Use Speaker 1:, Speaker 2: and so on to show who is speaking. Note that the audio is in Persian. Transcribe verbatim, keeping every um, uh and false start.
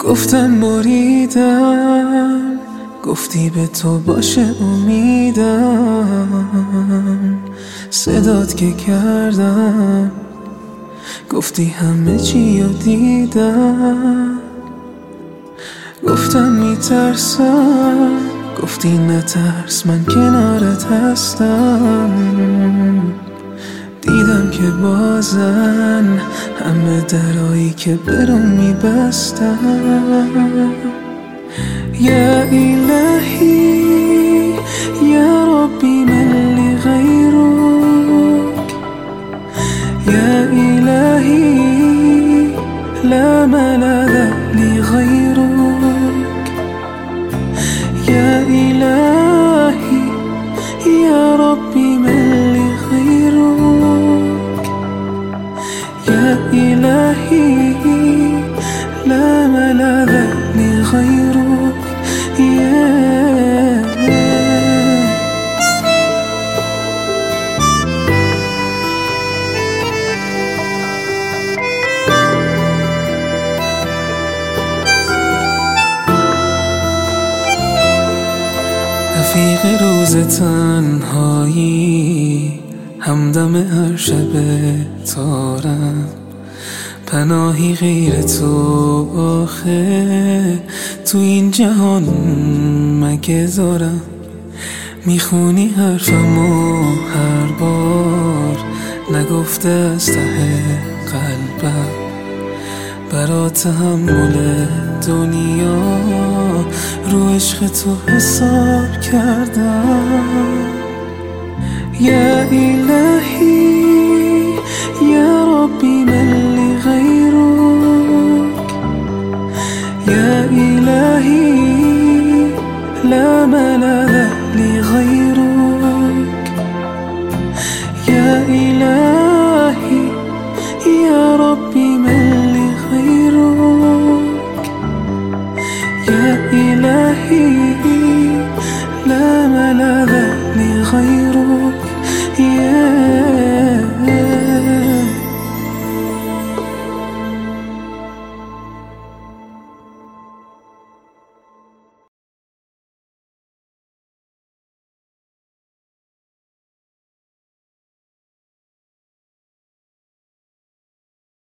Speaker 1: گفتم بریدم، گفتی به تو باشه امیدم، صدات که کردم گفتی همه چی رو دیدم. گفتم میترسم، گفتی نترس من کنارت هستم. دیدم که بازن همه درایی که برام میبستم. یا الهی یا ربی من لغیرک، یا الهی لا ملذ لغیرک، یا الهی یا ربی من لغیرک، یا الهی لا ملذ لغیرک. رفیق روز تنهایی، همدم هر شب تارم، پناهی غیر تو آخه تو این جهان مگه دارم. میخونی حرفمو هر بار، نگفته از ته قلبم، برا تحمل دنیا رو عشق تو حساب کردم. یا الهی یا ربی من لغیرک، یا الهی لا ملذ لغیرک، یا الهی